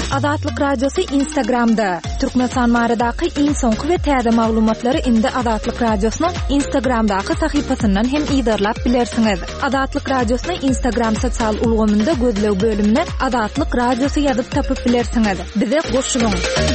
Azatlyk Radiosu Instagramda. Türkmenistan maradaky iň soňky we täze maglumatlary indi Azatlyk Radiosynyň Instagramdaky sahypasyndan hem ýydarlap bilersiňiz. Azatlyk Radiosynyň Instagram sosial ulgamynda gözlew bölümine Azatlyk Radiosu ýazyp tapyp bilersiňiz. Bize goşulyň.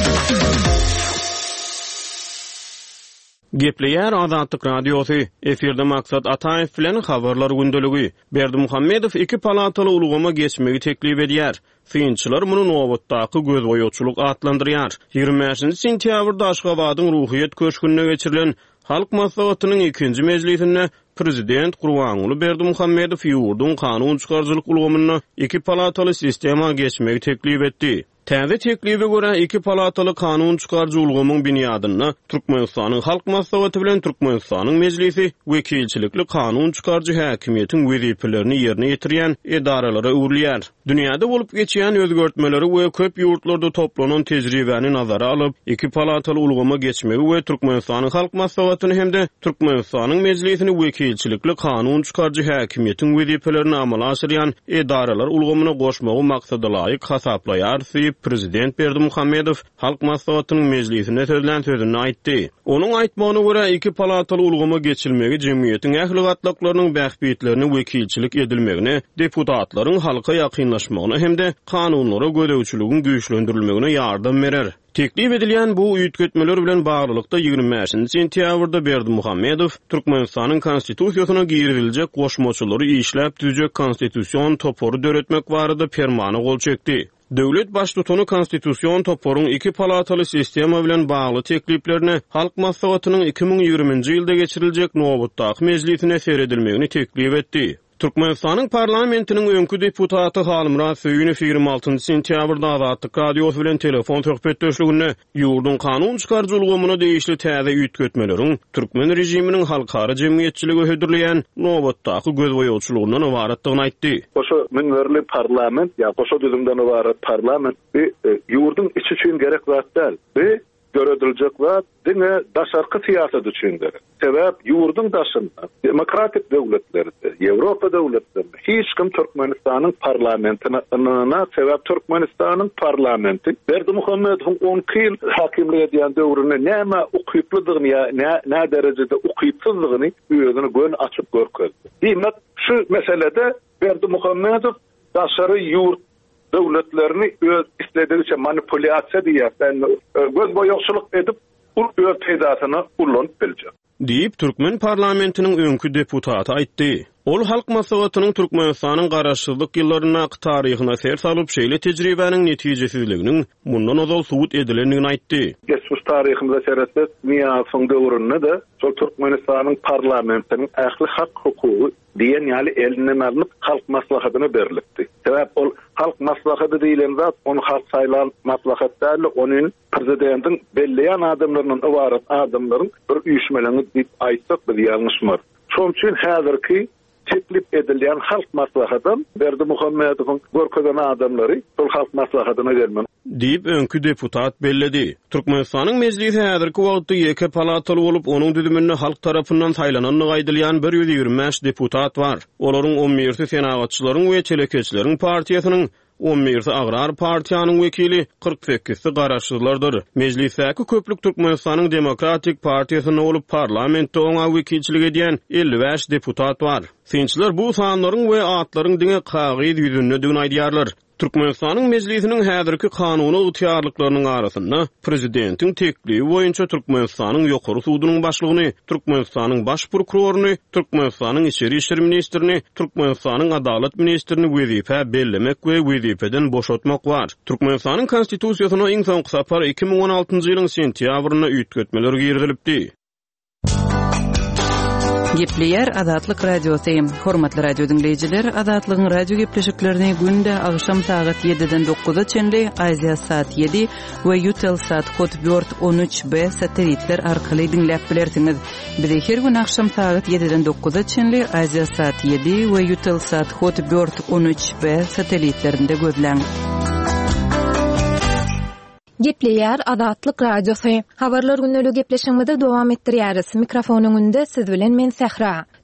Gepleýär Azatlyk Radiosu. Eferde maksat Ataýew bilen habarlar gündöligi. Berdimuhammedow iki palataly ulgama geçmegi teklip edýär. Synçylar muny nowatdaky gözboýçuluk atlandyrýar. 20 sentýabrda Aşgabatyň ruhyýet köşkünde geçirilen Halk Maslahatynyň 2-nji mejlisinde Prezident Gurbanuly Berdimuhammedow ýurdun kanun çykarjylyk ulgamyna iki palataly sistema geçmegi teklip etdi. Täze teklibe görä iki palataly kanun çykarjy ulgamyň binýadyna Türkmenistanyň Halk Maslahaty bilen Türkmenistanyň Mejlisi wekilçilikli kanun çykarjy häkimiýetiň wezipelerini ýerine ýetirýän edaralary öwrülýär. Dünýäde bolup geçýän özgörtmeleri we köp ýurtlarda toplanan tejribäni nazara alyp iki palataly ulgama geçmegi we Türkmenistanyň Halk Maslahatyny hemde Türkmenistanyň Mejlisini wekilçilikli kanun çykarjy häkimiýetiň wezipelerini amala aşyrýan edaralar ulgamyna goşmagy maksady laýyk hasaplaýar. Prezident Berdimuhammedow Halk Maslahatynyň Mejlisinde söýlen sözüni aýtdy. Onuň aýtmagyna görä iki palataly ulgama geçilmegi jemgyýetiň ähli gatlaklarynyň bähbitlerini wekilçilik edilmegine, deputatlaryň halka ýakynlaşmagyna hemde kanunlara gödäwçiligiň güýçlendirilmegine ýardam berer. Teklip edilýän bu üýtgetmeler bilen baglykda 25 sentýabrda Berdimuhammedow Türkmenistanyň konstitusiýasyna giriljek goşmaçylary işläp düzjek konstitusiýon toporu döretmek barada fermana gol çekdi. Döwlet başlygyny konstitusiýon toporuň iki palataly sistema bilen bagly tekliplerini Halk Maslahatynyň 2020-nji ýylda geçiriljek nowatdaky mejlisine seredilmegini teklip etdi. Türkmenistanyň parlamentiniň öňkü deputaty Halymra Söýünow 26 sentýabrda Azatlyk Radiosu bilen telefon söhbetdeşliginde ýurdun kanun çykarjy ulgamyna değişli täze üýtgetmeleriň türkmen rejiminiň halkara jemgyýetçiligi hödürleýän nowatdaky gözboýçulugyndan ibaretdigini aýtdy. Oşo minwerli parlament ýa oşo düzümden ibaret parlament ýurdun içi üçin gerek zat däl. Görediljek zat diňe daşarky siýasat üçin gerek. Sebäp ýurdun daşynda demokratik döwletlerde, Ýewropa döwletlerinde hiç kim Türkmenistanyň parlamentine ynana sebäp Türkmenistanyň parlamenti Berdimuhammedow 10 ýyl hakimlik edýän döwründe näme ukyplydygyny ýa nä derejede ukypsızlygyny özüne gön açyp görkezdi. Diýmek şu meselede Berdimuhammedow daşary ýurt döwletlerini öz istediğince manipülasyon diýersen gözboýçuluk edip öz peýdasyny ulanyp biljek. Diýip Türkmen parlamentiniň öňkü deputaty aýtdy. Ol Halk Maslahatynyň Türkmenistanyň garaşsyzlyk ýyllaryna taryhyna ser salyp şeýle tejribäniň netijesizliginiň mundan ozal subut edilendigini aýtdy. Geçmiş taryhymyza seretsek, Niýasyň döwründe de şol Türkmenistanyň parlamentiniň ähli hak hukugy diýen ýaly elinden alınıp Halk Maslahatyna berilipdi. Sebäp ol Halk Maslahaty diýilen zat onu halk saýlan maslahat däl, onuň prezidentiň belleýän adamlarynyň ibaret adamlaryň bir üýşmelerini diýip aýtsak biz ýalňyşmar. Şoň üçin häzirki teklip edilýän Halk Maslahatyny Berdimuhammedowyň görkezden adamlary şol Halk Maslahatyna gelmen diýip öňkü deputat belledi. Türkmenistanyň mejlisi häzirki wagtda ýeke palataly bolup, onuň düzüminde halk tarapyndan saýlananlygy aýdylýan 125 deputat bar. Olaryň 11-si senagatçylaryň we çelekeçleriň partiýasynyň 11-si Agrar partiýanyň wekili, 48-si garaşsyzlardyr. Mejlisdäki köplük Türkmenistanyň Demokratik partiýasyna bolup parlamentde oňa wekilçilik edýän 55 deputat bar. Synçylar bu sanlaryň we atlaryň diňe kagyz ýüzündedigini aýdýarlar. Türkmenistanyň mejlisiniň häzirki kanuny ýetýärliklarynyň arasynda prezidentiň teklibi boýunça Türkmenistanyň ýokary sudynyň başlygyny, Türkmenistanyň baş prokuroruny, Türkmenistanyň içeri işler ministrini, Türkmenistanyň adalet ministrini wezife bellemek we wezifeden boşatmak bar. Türkmenistanyň konstitusiýasyna iň soňky sapar 2016-njy ýylyň sentýabryna üýtgetmeler girilipdi. Gepleýär Azatlyk Radiosu. Hormatly radio dinleýijiler, Azatlygyň radio gepleşiklerini günde agşam saat 7-den 9-a çenli Aziya saat 7 we Eutelsat kod 413B satelitler arkaly dinläp bilersiňiz. Bizi her gün agşam saat 7-den 9-a çenli Aziya saat 7 we Eutelsat kod 413B satelitlerinde gözleň. Gepleýär Azatlyk Radiosu. Habarlar günnälik gepleşigimizi dowam etdirýäris. Mikrofonyň önünde siz bilen men Sehra.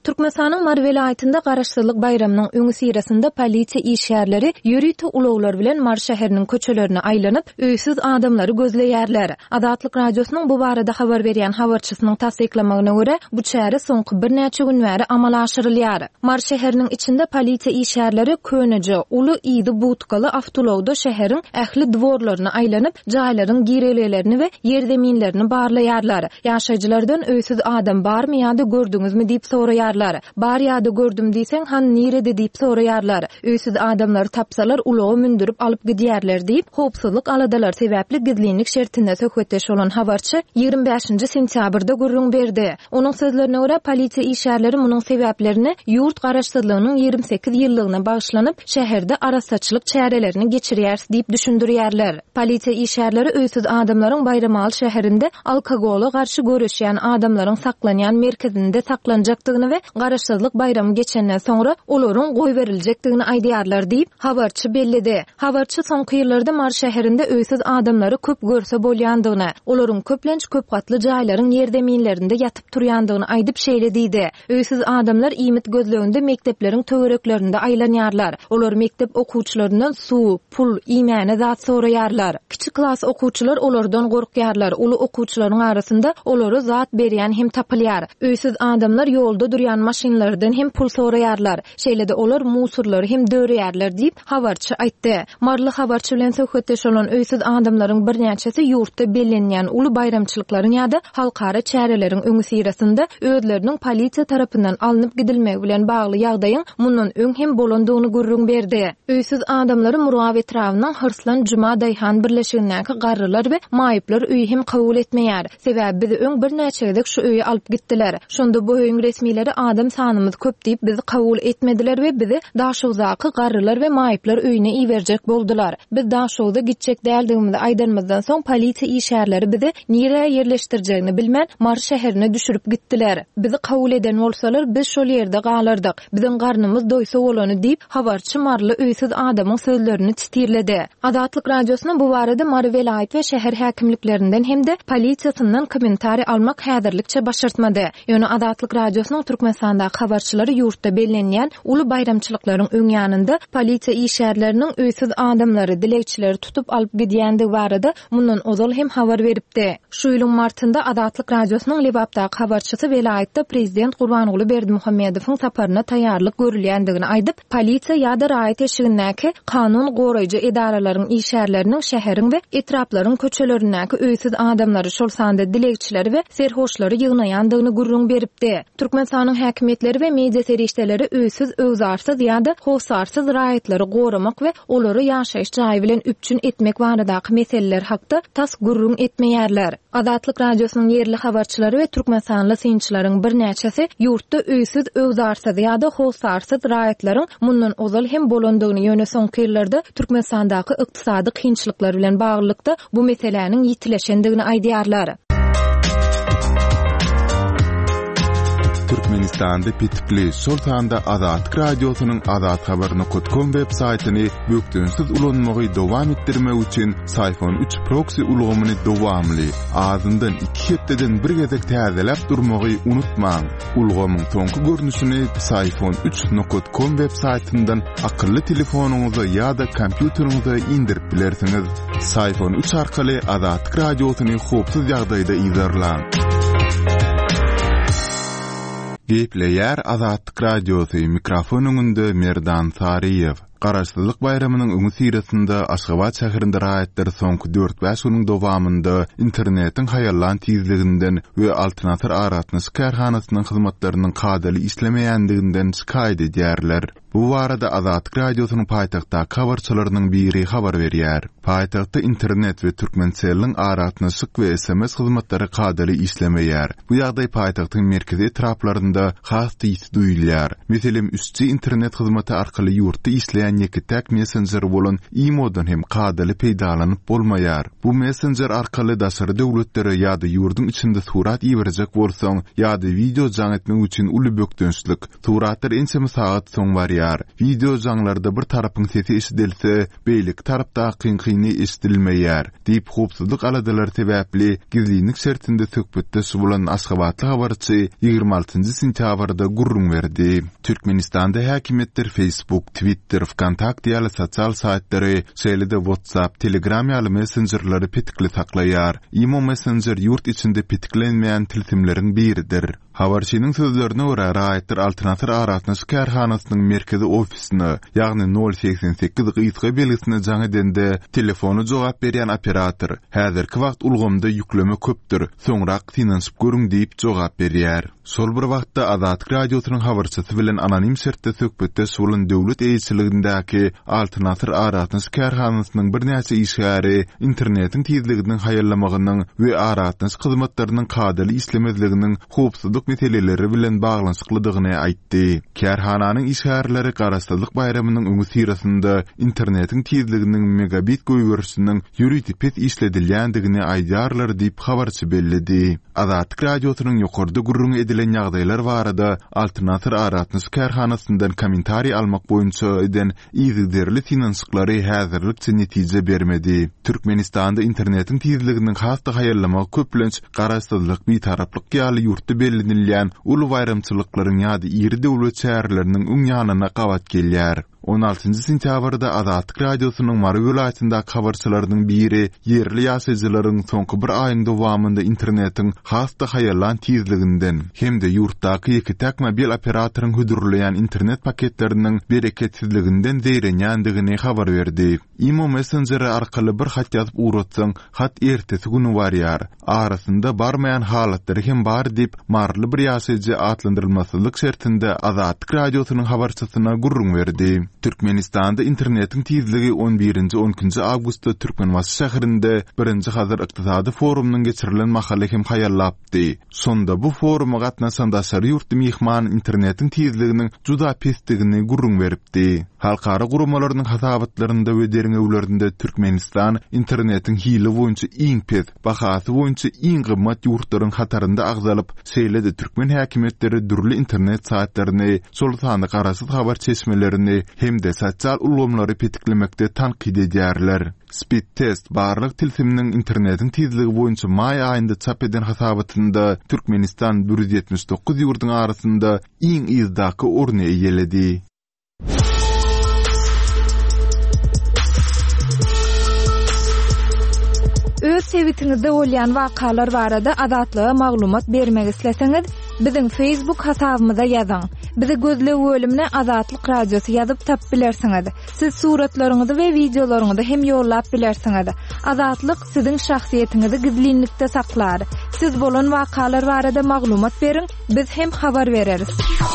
Türkmenistanyň Mar welaýatynda Garaşsyzlyk bayramynyň öňü sirasynda polisiýa işgärleri ýörüýte ulaglar bilen Mar şäheriniň köçelerini aýlanyp, öýsiz adamlary gözleýärler. Adatlyk radiosynyň bu barada habar berýän habarçysynyň tasdiklamagyna görä, bu çäre soňky bir näçe gün bäri amala aşyrylýar. Mar şäheriniň içinde polisiýa işgärleri köneje uly ýydy butkaly awtolawda şäheriň ähli dworlaryny aýlanyp, jaýlaryň girelelerini we ýerdeminlerini barlaýarlar. Ýaşaýjylardan öýsiz adam barmy ýa-da gördüňizmi diýip soraýarlar. Bar ýa-da gördüm diýseň, han nirede diýip soraýarlar. Öýsiz adamlary tapsalar ulagy mündürip alyp gidýärler diýip howpsuzlyk aladalar sebäpli gizlinlik şertinde söhbetdeş bolan habarçy 25 sentýabrda gurrun berdi. Onuň sözlerine görä polisiýa işgärleri munyň sebäplerini ýurt garaşsyzlygynyň 28 ýyllygyna bagyşlanyp şäherde arasaçylyk çärelerini geçirýär diýip düşündirýärler. Polisiýa işgärleri öýsiz adamlaryň Bayramal şäherinde alkogola garşy görüşýän adamlaryň saklanýan merkezinde saklanjakdygyny we garaşsyzlyk bayramy geçenden soňra olaryň goý beriljakdygyny aýdýarlar diýip habarçy bellidi. Habarçy soňky ýyllarda Mar şäherinde öýsiz adamlary köp görse bolýandygyny, olaryň köplenç köp gatly jaýlaryň ýerdeminlerinde ýatyp turýandygyny aýdyp şeýlediydi. Öýsiz adamlar iýmit gözleginde mektepleriň töwereklerinde aýlanýarlar. Olar mektep okuwçylaryndan suw, pul, iýmäne zat soraýarlar. Kiçik klas okuwçylar olardan gorkýarlar. Uly okuwçylaryň arasynda olary zat berýän hem tapylýar. Öýsiz adamlar ýolda durýan maşinlardan hem pul soraýarlar. Şeýlede olar musurlary hem döreýärler diýip habarçy aýtdy. Marly habarçy bilen söhbetdeş bolan öýsiz adamlaryň bir näçesi ýurtda bellenýän uly bayramçylyklaryň ýa-da halkara çäreleriň öňü sirasynda özleriniň polisiýa tarapyndan alınıp gidilmegi bilen bagly ýagdaýyň mundan öň hem bolandygyny gurrun berdi. Öýsiz adamlary Muraw etrawynyň Hyrslan Juma Daýhan birleşigindäki garrylar we maýyplar öýi hem kabul etmeýär. Sebäbi bizi öň bir näçegedek şu öýe alyp gitdiler. Şonda bu öýüň resmileri adam sanymyz köp diýip bizi kabul etmediler we bizi Daşowzaky garrylar we maýyplar öýüne iýerjek boldular. Biz Daşowda gitjek däldigimizi aýdanmazdan soň polisiýa işgärleri bizi nire ýerleşdirjegini bilmän Mar şäherine düşürüp gitdiler. Bizi kabul eden bolsalar biz şol ýerde galardyk. Biziň garnymyz doýsa bolany diýip habarçy Marly öýsiz adamyň sözlerini titirledi. Adatlyk radiosyna bu barada Mar welaýat we şäher häkimliklerinden hem de polisiýasyndan kommentari almak häzirlikçe başartmady. Ýöne Adatlyk radiosynyň Türkmenistandaky habarçylary ýurtda bellenýän uly bayramçylyklaryň öň ýanynda polisiýa işgärleriniň öýsiz adamlary dilekçileri tutup alyp gidýändigi barada mundan ozal hem habar beripdi. Şu ýylyň martynda Adatlyk radiosynyň Lebapdaky habarçysy welaýatda prezident Gurbanuly Berdimuhammedowyň saparyna taýýarlyk görülýändigini aýdyp, polisiýa ýa-da raýat eşigindäki kanun goraýjy edaralaryň işgärleriniň şäheriň we etraplaryň köçelerindäki öýsiz adamlary şol sanda dilekçileri we serhoşlary ýygnaýandygyny gurrun beripdi. Türkmenistanyň häkimetleri we media serişdeleri öýsiz özarsyz ýa-da howsarsyz raýatlary goramak we olary ýaşaýyş jaýy bilen üpçün etmek baradaky meseleler hakda tas gurrun etmeýärler. Adatlyk radiosynyň ýerli habarçylary we türkmenstanly synçylaryň bir näçesi ýurtda öýsiz özarsyz ýa-da howsarsyz raýatlaryň mundan ozal hem bolandygyny ýöne soňky ýyllarda Türkmenstandaky ykdysady kynçylyklar bilen baglykda bu meseleniň ýitileşendigini aýdýarlar. Türkmenistanda pitipli Sultanda Adatlyk radiosynyň adathabaryny.com web saýtyny bökdünsiz ulanmagy dowam etdirmek üçin Sayfon 3 proxy ulgamyny dowamly azyndan 2 hepdeden bir gezek täzelep durmagy unutmaň. Ulgamyň soňky görnüşini sayfon3.com web saýtyndan akylly telefonuňyza ýa-da kompýuteriňize indirip bilersiňiz. Sayfon 3 arkaly Adatlyk radiosyny howpsuz ýagdaýda izlerläň. Gepleýär Adatlyk radiosy mikrofonunda Merdan Sariýew. Garaşsyzlyk bayramynyň öňü sirasynda Aşgabat şäherinde raýatlar soňky 4-5 güniň dowamında internetiň haýallan tizliginden we alternatywar aratnaşy karhanasynyň hyzmatlarynyň kadaly işlemeýändiginden şikaýet edýärler. Bu barada Adatlyk radiosynyň paýtagtdaky habarçylarynyň biri habar berýär. Paýtagtda internet we türkmençäliň aratnaşyk we SMS hyzmatlary kadaly işlemeýär. Bu ýagdaý paýtagtyň merkezi etraplarynda has diýip duýulýar. Meselem üstçi internet hyzmaty arkaly ýurtda işleýän ýeketäk messenger bolan e-moddan hem kadaly peýdalanyp bolmaýar. Bu messenger arkaly daşary döwletlere ýa-da ýurdun içinde surat iýerjek bolsaň ýa-da video jan etmek üçin uly bökdünçlik. Suratlar ençe saat soň barýar. saklaýar. Video janlarda bir tarapyň sesi eşidilse, beýlik tarapda kynkyny eşidilmeýär. Diýip howpsuzlyk aladalar sebäpli gizlilik şertinde söhbetde suwulan Aşgabatly habarçy 26-njy sentýabrda gurrun berdi. Türkmenistanda häkimetler Facebook, Twitter, Kontakt ýaly sosial saýtlary, şeýle-de WhatsApp, Telegram ýaly messengerlary petikli saklaýar. Imo Messenger yurt içinde petiklenmeýän tilsimleriň biridir. Habarçynyň sözlerine görä raýatlar alternativ aratnaşyk kärhanasynyň merkezi ofisini, ýagny 088 gysga belgisine jaň edende telefonu jogap berýän operator häzirki wagt ulgamda yükleme köpdür, soňrak finansyp görüň diýip jogap berýär. Sol bir wagtda Azatlyk radiosynyň habarçysy bilen anonim şertde söhbetde suwulan döwlet eýçiligindäki alternativ aratnaşyk kärhanasynyň bir näçe işgäri internetiň tezliginiň haýallamagynyň we aratnaşyk hyzmatlarynyň kadaly işlemezliginiň howpsuzlyk meseleleri bilen baglanşyklydygyny aýtdy. Kärhananyň işgärleri Garaşsyzlyk bayramynyň öňü sirasynda internetiň tezliginiň megabit göýgörüsiniň ýürüti pet işledilýändigini aýdýarlar diýip habarçy bellidi. Azatlyk radiosynyň ýokarda gurrun edilen ýagdaýlar barada alternativ aratnaşyk kärhanasyndan kommentari almak boýunça eden ýygyderli finansyklary häzirlikçe netije bermedi. Türkmenistanda internetiň tezliginiň hasty haýallama köplenç garaşsyzlyk bir taraplyk ýaly ýurtda bellenilýän ulu bayramçylyklaryň ýa-da iri döwlet şäherleriniň öň ýanyna gawat gelýär. 16-njy sentýabrda Azatlyk radiosynyň Mary welaýatynda habarçylarynyň biri yerli ýaşaýjylaryň soňky bir aýyň dowamında internetiň hasty haýallan tezliginden hem-de ýurtdaky iki tak mobil operatoryň hödürleýän internet paketleriniň bereketsizliginden zeýrenýändigini habar berdi. Imo Messenger arkaly bir hat ýazyp uratsaň, hat ertesi güni barýar. Arasynda barmaýan halatlary hem bar diýip marly bir ýaşaýjy atlandyrylmasyzlyk şertinde Azatlyk radiosynyň habarçysyna gurrun berdi. Türkmenistanda internetiň tezligi 11-12 awgustda Türkmenbaşy şäherinde 1-nji hazır ykdysady forumynyň geçirilen mahalle hem haýallapdy. Sonda bu foruma gatnaşan daşary ýurtdy mehman internetiň tezliginiň juda pestigini gurrun beripdi. Halkara gurumalarynyň hasabatlarynda we derin ewlerinde Türkmenistan internetiň hili boýunça iň pes, bahasy boýunça iň gymmat ýurtlaryň hatarynda agzalyp, şeýle-de Türkmen häkimetleri dürli internet saatlaryny, sol sany garaşsyz habar çeşmelerini hem-de sosial ulgamlary petiklemekde tanqid edýärler. Speed test barlyk tilsiminiň internetiň tezligi boýunça may aýynda çap eden hasabatynda Türkmenistan 179 ýurtyň arasynda iň izdaky orny eýeledi. Öz sewitinizde bolýan wakalar barada adatlyga maglumat bermek isleseňiz, biziň Facebook hasabymyza ýazyň. Bizi gözle bölümine Azatlyk radiosu ýazyp tap bilersiňiz. Siz suratlaryňyzy we videolaryňyzy hem ýollap bilersiňiz. Azatlyk siziň şahsiýetiniňizi gizlinlikde saklar. Siz bolan wakalar barada maglumat beriň, biz hem habar bereriz.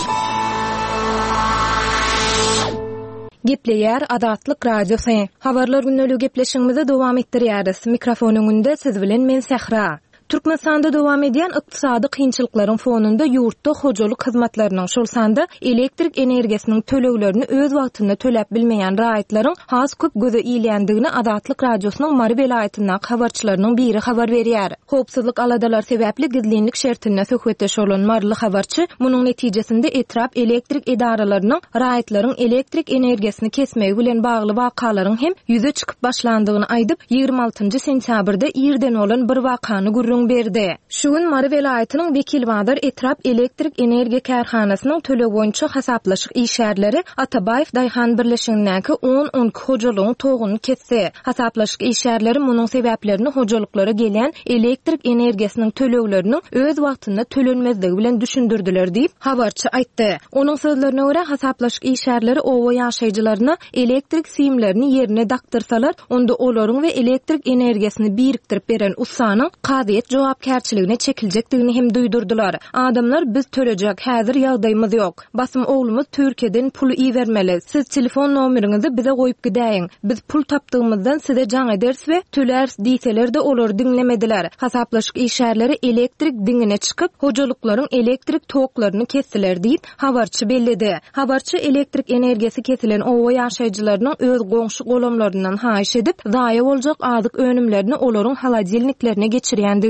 Gepleýär Azatlyk radiosu. Habarlar günnälik gepleşigimizi dowam etdirýäris. Mikrofonyň önünde siz bilen men Sehra. Türkmenistanda dowam edýän ykdysady kynçylyklaryň fonunda ýurtda hojalyk hyzmatlarynyň şolsanda elektrik energiýasiniň töleglerini öz wagtynda töläp bilmeýän raýatlaryň has köp göze ilýändigini Azatlyk radiosynyň Mary welaýatynyň habarçylarynyň biri habar berýär. Howpsuzlyk aladalar sebäpli gizlinlik şertine söhbetdeş bolan marly habarçy munyň netijesinde etrap elektrik edaralarynyň raýatlaryň elektrik energiýasini kesmegi bilen bagly wakalaryň hem ýüze çykyp başlandygyny aýdyp 26-njy sentýabrda ýerden bolan bir wakany gurrun berdi. Şuň Mary welaýatynyň Bekil Badar etrap elektrik energiýa kärhanasynyň töleg boýunça hasaplaşyk işgärleri Atabaýew Daýhan birleşigindäki 10 hojalygyň toguny kesse. Hasaplaşyk işgärleri munyň sebäplerini hojalyklara gelen elektrik energiýasiniň tölegleriniň öz wagtynda tölenmezligi bilen düşündirdiler diýip habarçy aýtdy. Onuň sözlerine görä hasaplaşyk işgärleri owa ýaşaýjylaryna elektrik simlerini ýerine daktyrsalar, onda olaryň we elektrik energiýasini biriktirip beren ussanyň kadyet jogapkärçiligine çekiljekdigini hem duýdurdylar. Adamlar biz törejek häzir ýagdaýymyz ýok. Basym oglumuz Türkiýeden pul iýermeli. Siz telefon nomeriňizi bize goýup gidäýin. Biz pul tapdygymyzdan size jaň ederiz we tölärs diýseler de olar diňlemediler. Hasaplaşyk işgärleri elektrik diňine çykyp, hojalyklaryň elektrik toklaryny kestiler diýip habarçy bellidi. Habarçy elektrik energiýasi kesilen owa ýaşaýjylarynyň öz goňşy golamlaryndan haýyş edip, zaýa boljak azyk önümlerini olaryň haladelniklerine geçirýändigini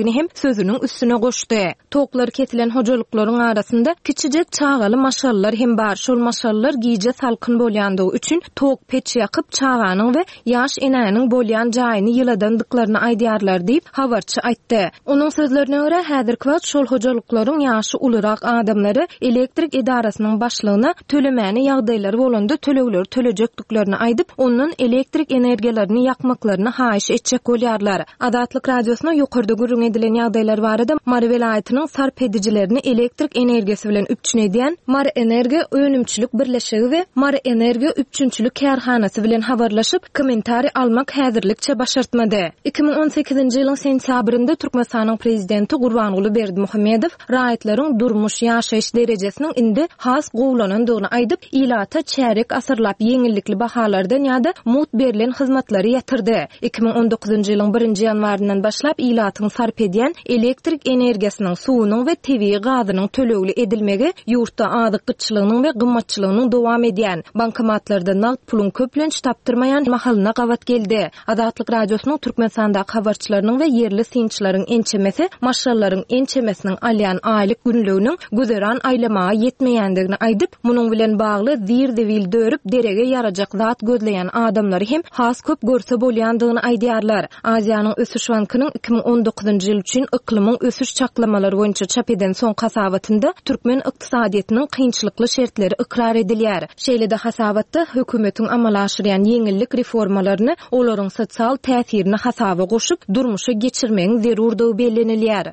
edilmegini hem sözünün üstüne goşdy. Toklar ketilen hojalyklaryň arasynda kiçijek çağaly maşallar hem bar. Şol maşallar giýje salkyn bolýandygy üçin tok peç ýakyp çağanyň we ýaş enäniň bolýan jaýyny ýyladandyklaryny aýdýarlar diýip habarçy aýtdy. Onuň sözlerine görä häzirki wagt şol hojalyklaryň ýaşy ulyrak adamlary elektrik idarasynyň başlygyna tölemäni ýagdaýlary bolanda tölegler төлejekdiklerini aýdyp, ondan elektrik energiýalaryny ýakmaklaryny haýyş etjek bolýarlar. Adatlyk radiosyna ýokarda gürrüň edilen ýagdaýlar barada Mary welaýatynyň sarp edijilerini elektrik energiýasy bilen üpçün edýän Mary Energi önümçülük birleşigi we Mary Energi üpçünçülük kärhanasy bilen habarlaşyp kommentari almak häzirlikçe başartmady. 2018-nji ýylyň sentýabrynda Türkmenistanyň prezidenti Gurbanguly Berdimuhammedow raýatlaryň durmuş ýaşaýyş derejesiniň indi has gowlanandygyny aýdyp, ilata çärek asyrlap ýeňillikli bahalardan ýa-da mut berilen hyzmatlary ýatyrdy. 2019-njy ýylyň 1-nji ýanwarynyň başlap ilatyň sarp edýän elektrik energiýasynyň, suwunyň we tebii gazynyň tölegli edilmegi ýurtda adykyçylygynyň we gymmatçylygynyň dowam edýän bankomatlarda nagd pulun köplenç tapdyrmaýan mahalyna gawat geldi. Adatlyk radiosynyň Türkmenistanda habarçylarynyň we yerli synçylaryň ençemesi maşallaryň ençemesiniň alýan aýlyk günlüğiniň güzeran aýlamaga ýetmeýändigini aýdyp, munyň bilen bagly zir-dewil dörüp derege ýarajak zat gözleýän adamlary hem has köp görse bolýandygyny aýdýarlar. Aziýanyň Ösüş bankynyň 2019-njy ýyl üçin iklimiň ösüş çaklamalary boýunça çap eden soň hasabatynda türkmen ykdysadyýatynyň kynçylykly şertleri ikrar edilýär. Şeýle-de hasabatda hökümetiň amala aşyrýan ýeňillik reformalaryny, olaryň sosial täsirini hasaba goşup durmuşa geçirmegiň zerurdygy bellenilýär.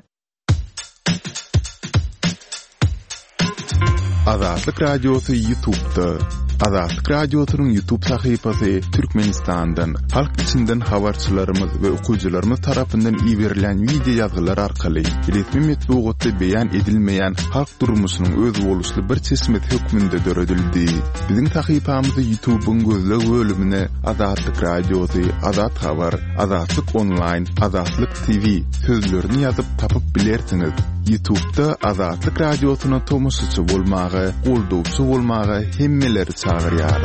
Azatlyk Radiosu YouTube'da. Azatlyk Radiosynyň YouTube sahypasy Türkmenistandan, halk içinden habarçylarymyz we okuwçylarymyz tarapyndan iýerilen video ýazgylar arkaly resmi metbuatda beýan edilmeýän halk durmuşynyň öz boluşly bir çeşmet hökmünde döredildi. Biziň sahypamyzy YouTube'un gözleg bölümine Azatlyk Radiosu, Azat Habar, Azatlyk Online, Azatlyk TV sözlerini ýazyp tapyp bilersiňiz. YouTube'da Azatlyk Radiosyna tomoşaçy bolmagy, goldowçy bolmagy hemmeleri çağırýar.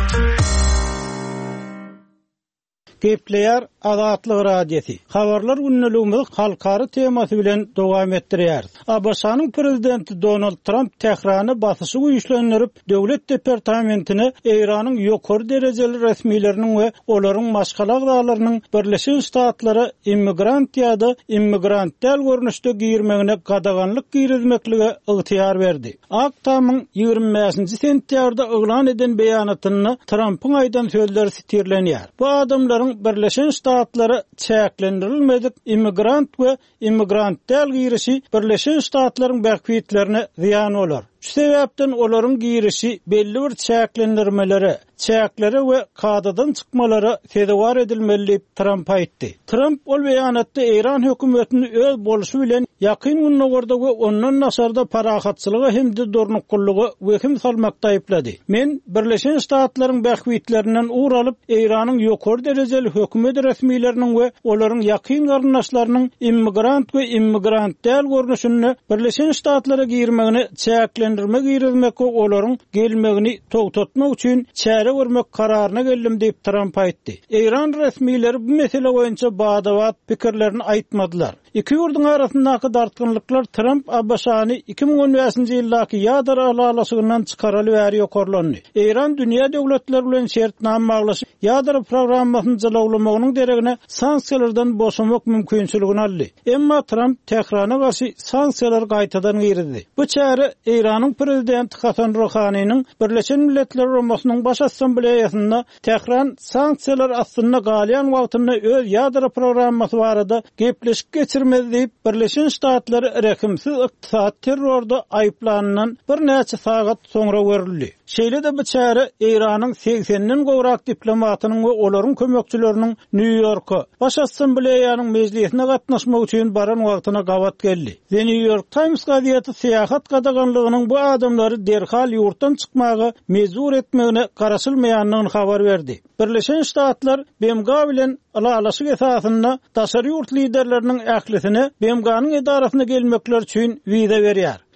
Gepleýär Azatlyk Radiosu. Habarlar günnäligimiz halkary temasy bilen dowam etdirýär. Abaşanyň prezidenti Donald Trump Tehrany basysy güýçlendirip, döwlet departamentine Eýranyň ýokary derejeli resmiýetleriniň we olaryň maşgalak daglarynyň Birleşik Ştatlary immigrant ýa-da immigrant däl görnüşde giýirmegine gadaganlyk giýrizmekligi ygtyýar berdi. Aktamyň 25-nji sentýarda eglan eden beýanatyny Trump'yň aýdan sözleri sitirlenýär. Bu adamlaryň Birleşik Ştatlary çäklendirilmedik immigrant we immigrant däl girişi Birleşik Ştatlaryň bäkbitlerine ziyan bolar. Şu sebäpden olaryň girişi belli bir çäklendirmeleri, çäkleri we kadadan çykmalary tedawar edilmeli diýip Trump aýtdy. Trump ol beýanatda Eýran hökümetini öz boluşy bilen ýakyn günlerde we ondan nasarda parahatçylygy hem-de dornuklugy wehim salmakda aýplady. Men Birleşik Ştatlaryň bäkbitlerinden uğralyp Eýranyň ýokary derejeli hökümet resmiýetleriniň we olaryň ýakyn garnaşlarynyň immigrant we immigrant däl görnüşini Birleşik Ştatlara giýirmegini çäklendirmek giýrizmek we olaryň gelmegini togtatmak üçin çäre görmek kararyna geldim diýip Trump aýtdy. Eýran resmiýetleri bu mesele boýunça badawat pikirlerini aýtmadylar. İki ýurduň arasyndaky dartgynlyklar Trump Abbasany 2015-nji ýyldaky ýadar alalasygyndan çykaraly bäri ýokarlandy. Eýran dünýä döwletleri bilen şertname baglaşyp ýadar programmasyny jylawlamagynyň deregine sanksiýalardan boşamak mümkinçiligini aldy. Emma Trump Tehrana garşy sanksiýalar gaýtadan girdi. Bu çäre Eýranyň prezidenti Hasan Rouhanynyň Birleşen Milletler Romasynyň baş assambleýasynda Tehran sanksiýalar aslynda galýan wagtynda öz ýadar programmasy barada gepleşik geçirmedi diýip Birleşen Ştatlary rekimsiz ykdysat terrorda aýplanynan bir näçe sagat soňra görildi. Şeýle-de bu çäre Eýranyň 80-den gowrak diplomatynyň we olaryň kömekçileriniň New Yorka baş assambleýanyň mejlisine gatnaşmak üçin baran wagtyna gawat geldi. The New York Times gaziýeti syýahat gadaganlygynyň bu adamlary derhal ýurtdan çykmagy mezur etmegine garaşylmaýanlygyny habar berdi. Birleşen Ştatlar BMG bilen alalaşyk esasynda daşary ýurt liderleriniň ählisini BMG-nyň edarasyna gelmekler üçin wiza berýär.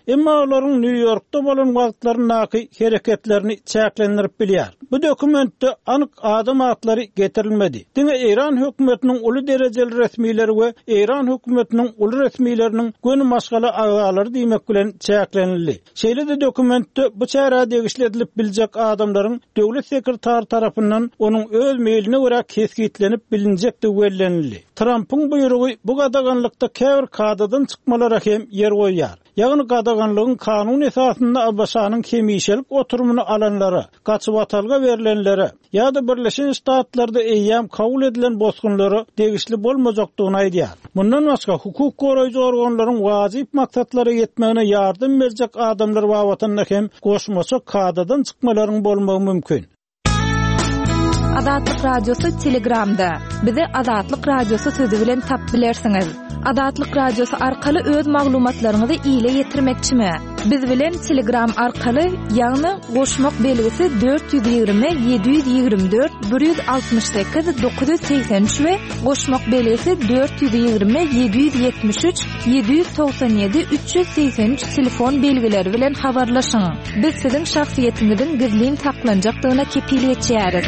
emma olaryň New Yorkda bolan wagtlaryny hereketlerini çäklendirip bilýär. Bu dokumentde anyk adam atlary getirilmedi. Diňe Iran hökümetiniň uly derejeli resmileri we Iran hökümetiniň uly resmileriniň göni maşgala agalary diýmek bilen çäklenildi. Şeýle-de dokumentde bu çäre degişledilip biljek adamlaryň döwlet sekretary tarapyndan onuň öz meyline görä kesgitlenip bilinjekdi wellenildi. Trumpyň buýrugy bu gadaganlykda käbir kadadan çykmalara hem yer goýýar. Ýagny gadaganlygyň kanun esasynda Abbasanyň kemişelik oturumyny alanlara, gaçyp atalga berilenlere ýa-da Birleşen Ştatlarda eýýam kabul edilen bosgunlary degişli bolmajakdygyny aýdýar. Mundan başga hukuk goraýjy organlaryň wazyp maksatlary ýetmegine ýardym berjek adamlar wagtynda hem goşmaça kadadan çykmalaryň bolmagy mümkin. Adatlyk radiosu Telegramda. Bizi Adatlyk radiosu sözi bilen tap bilersiňiz. Adatlyk radiosu arkaly öz maglumatlaryňyzy ýyle ýetirmekçimi? Biz bilen Telegram arkaly ýagny goşmak belgisi 420 724 168 983 we goşmak belgisi 420 773 797 383 telefon belgileri bilen habarlaşyň. Biz siziň şahsiýetiňiziň gizlin taklanjakdygyna kepillik etýäris.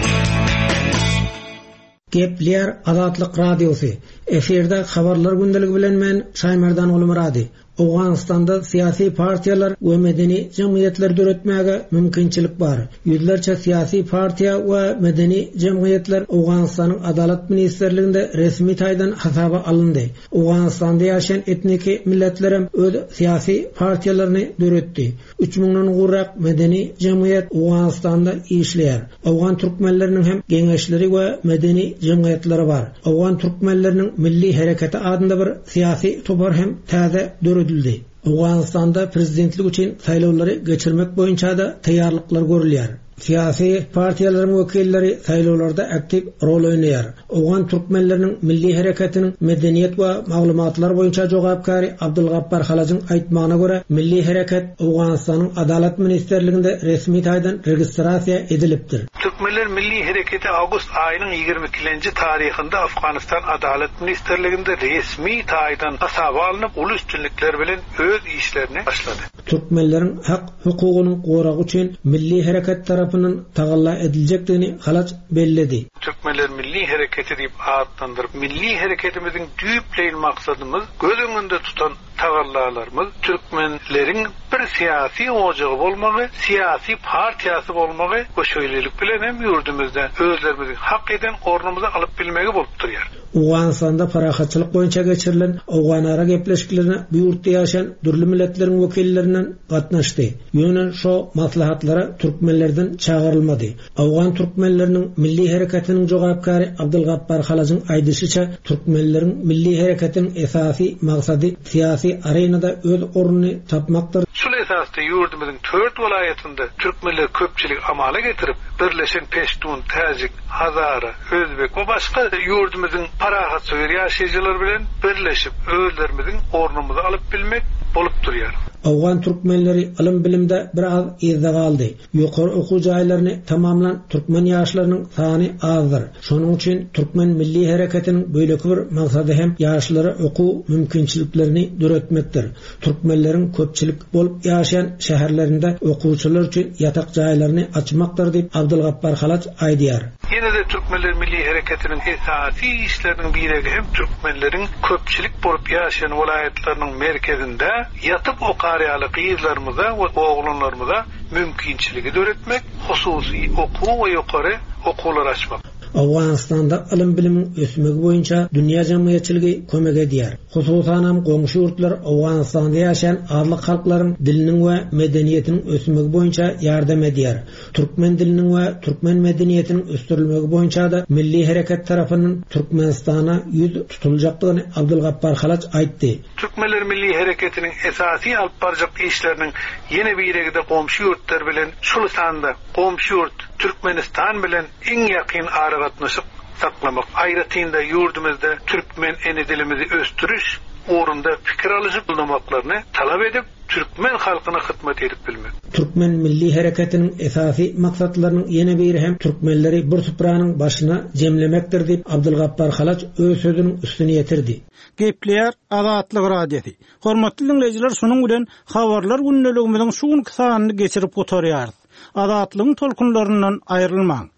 Gepler Adatlyk radiosu. Eferde habarlar gündəligi bilen men Şaymerdan Ulumuradi. Awganistanda siyasi partiýalar we medeni jemgyýetler döretmäge mümkinçilik bar. Ýüzlerçe siyasi partiýa we medeni jemgyýetler Awganistanyň adalet ministerliginde resmi taýdan hasaba alındy. Awganistanda ýaşaýan etniki milletler hem öz siyasi partiýalaryny döretdi. 3000-den gurrak medeni jemgyýet Awganistanda işleýär. Awgan türkmenleriniň hem geňeşleri we medeni jemgyýetleri bar. Awgan türkmenleriniň milli hereketi adında bir siyasi topar hem täze döredildi. Awganistanda prezidentlik üçin saýlawlary geçirmek boýunça da taýýarlyklar görülýär. Siyasi partiýalaryň wekilleri saýlawlarda aktiv rol oýnaýar. Awgan türkmenleriniň milli hereketiniň medeniýet we maglumatlar boýunça jogapkary Abdulgappar Halagyň aýtmagyna görä, milli hereket Awganistanyň adalet ministerliginde resmi taýdan registrasiýa edilipdir. Türkmenler milli hereketi awgust aýynyň 22-nji taryhynda Afganistan adalet ministerliginde resmi taýdan hasaba alınıp uly üstünlikler bilen öz işlerini başlady. Türkmenleriň hak hukugyny goragy üçin milli hereket tarapyndan tagalla ediljekdigini Halaç belledi. Türkmenler milli hereketi diýip adlandyryp, milli hereketimiziň düýpleýän maksatymız göz öňünde tutan tagallalarymız türkmenleriň bir siyasi ojagy bolmagy, siyasi partiýasy bolmagy we şöýlelik bilen hem ýurdumyzda özlerimizi hak eden ornumuza alyp bilmegi bolup durýar. Awganistanda parahatçylyk boýunça geçirilen awganara gepleşiklerine bu ýurtda ýaşaýan dürli milletleriň wekillerinden gatnaşdy. Ýöne şo maslahatlara türkmenlerden çağırılmady. Awgan türkmenleriniň milli hereketiniň jogapkary Abdulgappar Halagyň aýdyşyça, türkmenleriň milli hereketiniň esasy maksady siyasi arenada öz ornuny tapmakdyr. Şol esasda ýurdumyzyň 4 welaýatynda türkmenler köpçilik amala getirip, Birleşen Peştun, Täjik, Hazara, Özbek we başga ýurdumyzyň parahat söýür ýaşaýjylar bilen birleşip özlerimiziň ornumuzy alyp bilmek bolup durýar. Awgan türkmenleri ilim bilimde bir az izde galdy. Ýokary okuw jaýlaryny tamamlan türkmen ýaşlarynyň sany azdyr. Şonuň üçin türkmen milli hereketiniň böýleki bir maksady hem ýaşlara okuw mümkinçiliklerini döretmekdir. Türkmenleriň köpçilik bolup ýaşaýan şäherlerinde okuwçylar üçin ýatak jaýlaryny açmakdyr diýip Abdulgappar Halaç aýdýar. Ýene-de türkmenler milli hereketiniň esasy işleriniň biregi hem türkmenleriň köpçilik bolup ýaşaýan welaýatlarynyň merkezinde ýatyp okaryýaly gyzlarymyza we oglanlarymyza mümkinçiligi döretmek, hususy okuw we ýokary okuwlar açmak. Awganistanda ilim bilimiň ösmegi boýunça dünýä jemgyýetçiligi kömek edýär. Hususan hem goňşy ýurtlar Awganistanda ýaşaýan arlyk halklaryň diliniň we medeniýetiniň ösmegi boýunça ýardam edýär. Türkmen diliniň we türkmen medeniýetiniň östürilmegi boýunça da milli hereket tarapyndan Türkmenistana ýüz tutuljakdygyny Abdulgappar Halaç aýtdy. Türkmenler milli hereketiniň esasy alyp barjak işleriniň ýene biregide goňşy ýurtlar bilen şol sanda goňşy ýurt Türkmenistan bilen iň ýakyn aragatnaşyp saklamak, aýratynda ýurdumyzda türkmen ene dilimizi östürüş orunda fikir alyjyp bulunmaklaryny talap edip, Türkmen halkyna hyzmat edip bilmek. Türkmen milli hareketinin esasy maksatlarynyň ýene biri hem türkmenleri bir tupranyň başyna jemlemekdir diýip Abdulgappar Halaç öz sözüniň üstüne ýetirdi. Gepleýär Azatlyk radiosi. Hormatly dinleýijiler, şonuň bilen habarlar günneligimiziň şuň kysanyny geçirip oturýar. Azatlygyň tolkunlaryndan aýrylmaň.